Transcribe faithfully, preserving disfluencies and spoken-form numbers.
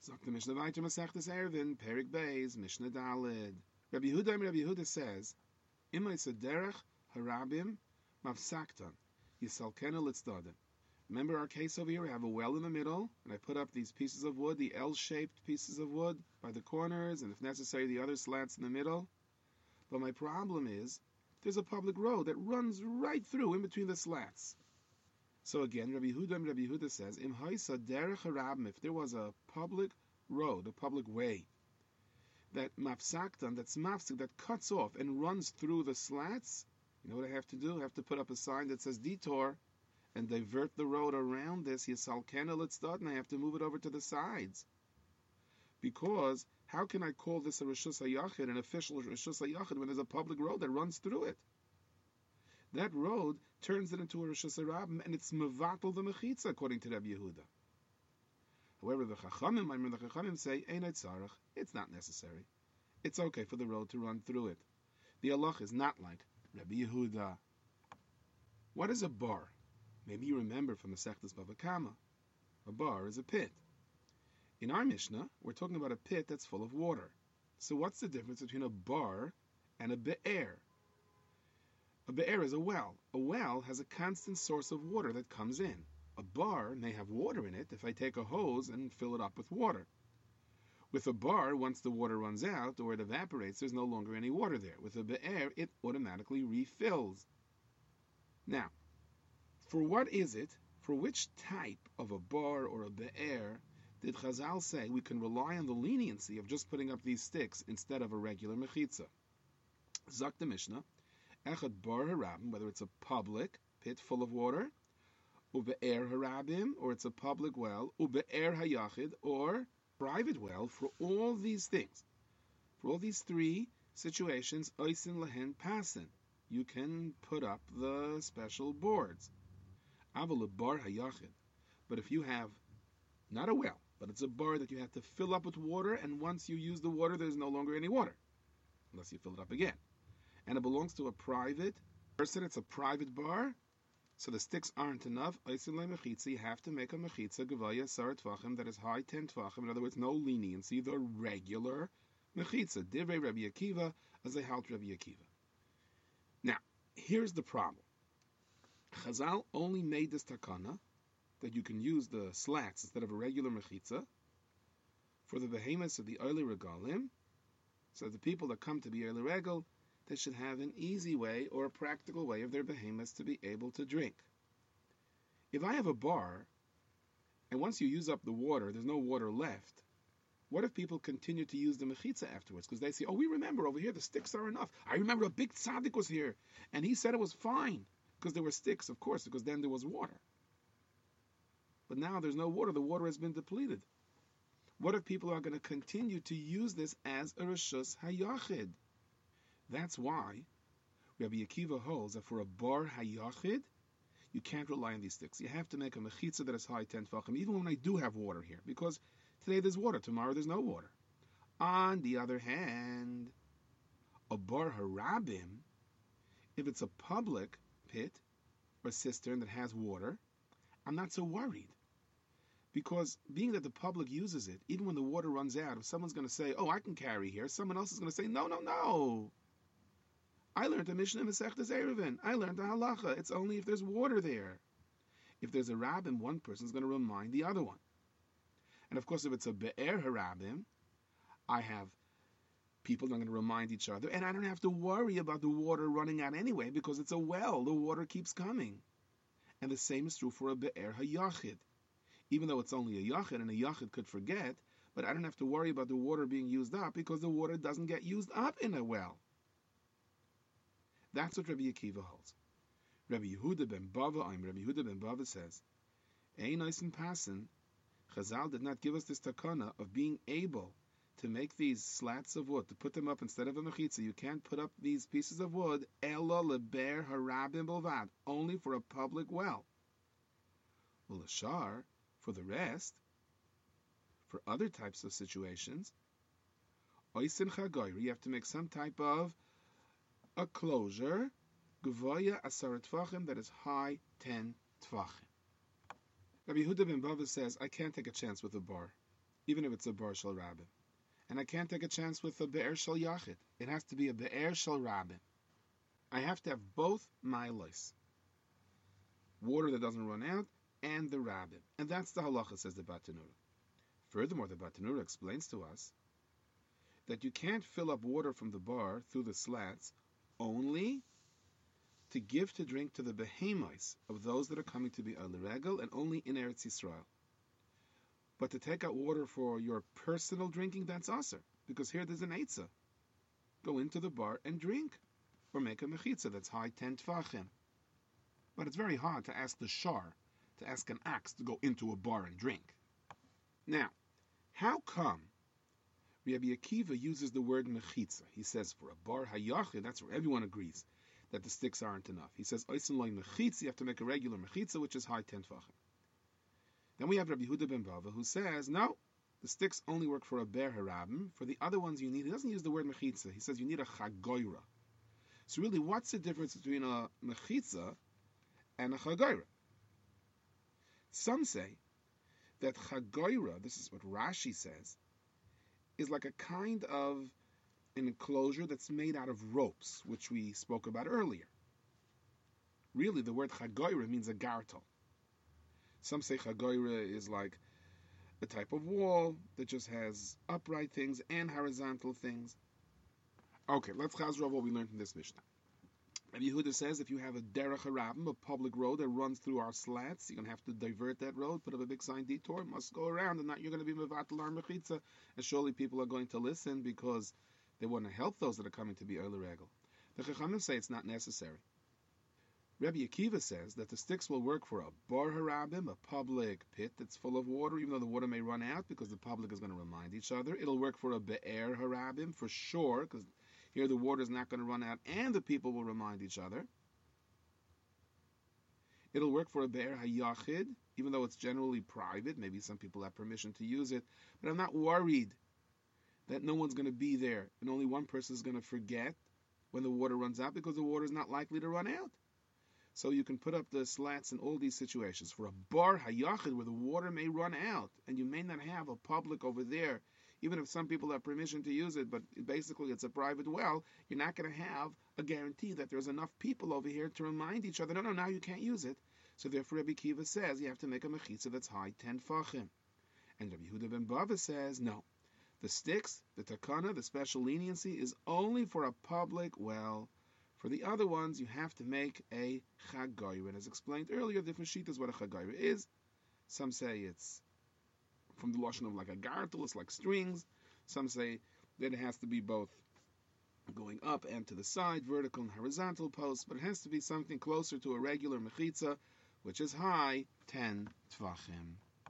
Sagt the Mishnah weiter Masechtes Eruvin, Perik Beis, Mishnah Daled. Rabbi Yehuda and Rabbi Yehuda says, Imay Sederech Harabim Mavsaktan Yisalkena Litzdadin. Remember our case over here? I have a well in the middle, and I put up these pieces of wood, the L-shaped pieces of wood by the corners, and if necessary, the other slats in the middle. But my problem is, there's a public road that runs right through in between the slats. So again, Rabbi Yehuda and Rabbi Yehuda says, Im Haisa Derech Harabim, if there was a public road, a public way, that mafsaktan, that's mafsik, that cuts off and runs through the slats, you know what I have to do? I have to put up a sign that says detour and divert the road around this, Yisalkena Litzdad, and I have to move it over to the sides. Because how can I call this a Rishus HaYachid, an official Rishus HaYachid, when there's a public road that runs through it? That road turns it into a Rishus HaRabim, and it's mevatel the mechitza, according to Rabbi Yehuda. However, the Chachamim, I remember the Chachamim say, Einay tzarech, it's not necessary. It's okay for the road to run through it. The halach is not like Rabbi Yehuda. What is a bar? Maybe you remember from the Masechtas Bava Kama. A bar is a pit. In our Mishnah, we're talking about a pit that's full of water. So what's the difference between a bar and a be'er? A be'er is a well. A well has a constant source of water that comes in. A bar may have water in it if I take a hose and fill it up with water. With a bar, once the water runs out or it evaporates, there's no longer any water there. With a be'er, it automatically refills. Now, for what is it, for which type of a bar or a be'er did Chazal say we can rely on the leniency of just putting up these sticks instead of a regular mechitza? Zak the Mishnah, Echad bar harabim, whether it's a public pit full of water, ube'er harabim, or it's a public well, ube'er hayachid, or private well, for all these things, for all these three situations, oisin lehen pasin, you can put up the special boards. Aval bar hayachid, but if you have not a well, but it's a bar that you have to fill up with water, and once you use the water, there's no longer any water, unless you fill it up again. And it belongs to a private person, it's a private bar, so the sticks aren't enough. You have to make a mechitza gevaya sar tvachim that is high ten tvachim. In other words, no leniency, the regular mechitza. Divrei Rabbi Akiva, as they halt Rabbi Akiva. Now, here's the problem. Chazal only made this takana that you can use the slats instead of a regular mechitza for the behemoths of the early regalim, so the people that come to be early regal, they should have an easy way or a practical way of their behemoths to be able to drink. If I have a bar, and once you use up the water, there's no water left, what if people continue to use the mechitza afterwards? Because they say, oh, we remember over here, the sticks are enough. I remember a big tzaddik was here, and he said it was fine, because there were sticks, of course, because then there was water. But now there's no water, the water has been depleted. What if people are going to continue to use this as a Rishus HaYachid? That's why Rabbi Akiva holds that for a bar hayachid, you can't rely on these sticks. You have to make a mechitza that is high ten tefachim, even when I do have water here, because today there's water, tomorrow there's no water. On the other hand, a bar harabim, if it's a public pit or cistern that has water, I'm not so worried. Because being that the public uses it, even when the water runs out, if someone's going to say, oh, I can carry here, someone else is going to say, no, no, no. I learned a Mishnah in Masechtes Eruvin. I learned a halacha. It's only if there's water there. If there's a rabbim, one person's going to remind the other one. And of course, if it's a be'er harabim, I have people that are going to remind each other, and I don't have to worry about the water running out anyway, because it's a well. The water keeps coming. And the same is true for a be'er hayachid. Even though it's only a yachid, and a yachid could forget, but I don't have to worry about the water being used up, because the water doesn't get used up in a well. That's what Rabbi Akiva holds. Rabbi Yehuda ben Bava, I'm Rabbi Yehuda ben Bava says, Ein oisin pasin, Chazal did not give us this takana of being able to make these slats of wood, to put them up instead of a mechitza. You can't put up these pieces of wood, ela leber harabim bilvad, only for a public well. Well, ashar, for the rest, for other types of situations, oisin chagoyri, you have to make some type of a closure, gevaya asar tfachim, that is high ten tfachim. Rabbi Yehuda ben Bava says, I can't take a chance with a bar. even if it's a bar shel rabim. And I can't take a chance with a be'er shel yachid. It has to be a be'er shel rabim. I have to have both milos, water that doesn't run out, and the rabbim. And that's the halacha, says the Batanura. Furthermore, the Batanura explains to us that you can't fill up water from the bar through the slats only to give to drink to the behemoths of those that are coming to be a regel, and only in Eretz Yisrael. But to take out water for your personal drinking, that's aser, because here there's an eitzah. Go into the bar and drink, or make a mechitza that's high ten tfachim. But it's very hard to ask the shar, to ask an axe to go into a bar and drink. Now, how come Rabbi Akiva uses the word mechitza? He says for a bar hayachid, that's where everyone agrees that the sticks aren't enough. He says oisen loy mechitza, you have to make a regular mechitza, which is high ten tfachim. Then we have Rabbi Yehuda ben Bava, who says, no, the sticks only work for a ber harabim. For the other ones you need, he doesn't use the word mechitza. He says you need a chagoira. So really, what's the difference between a mechitza and a chagoira? Some say that chagoira, this is what Rashi says, is like a kind of an enclosure that's made out of ropes, which we spoke about earlier. Really, the word chagoira means a gartel. Some say chagoira is like a type of wall that just has upright things and horizontal things. Okay, let's chazra what we learned in this Mishnah. Rabbi Yehuda says if you have a derech harabim, a public road that runs through our slats, you're going to have to divert that road, put up a big sign detour, must go around, and not you're going to be mevatel ar mechitza, and surely people are going to listen because they want to help those that are coming to be early regel. The Chachamim say it's not necessary. Rabbi Akiva says that the sticks will work for a bar harabim, a public pit that's full of water, even though the water may run out because the public is going to remind each other. It'll work for a be'er harabim for sure, because here the water is not going to run out and the people will remind each other. It'll work for a be'er hayachid, even though it's generally private. Maybe some people have permission to use it, but I'm not worried that no one's going to be there and only one person is going to forget when the water runs out, because the water is not likely to run out. So you can put up the slats in all these situations. For a bar hayachid, where the water may run out and you may not have a public over there, even if some people have permission to use it, but basically it's a private well, you're not going to have a guarantee that there's enough people over here to remind each other, no, no, now you can't use it. So therefore Rabbi Kiva says you have to make a mechitza that's high ten fachim. And Rabbi Yehuda ben Bava says, no. The sticks, the takana, the special leniency is only for a public well. For the other ones, you have to make a chagoyra. And as explained earlier, different shitas what a chagoyra is. Some say it's from the lashon of like a gartel, it's like strings. Some say that it has to be both going up and to the side, vertical and horizontal posts, but it has to be something closer to a regular mechitza, which is high ten tvachim.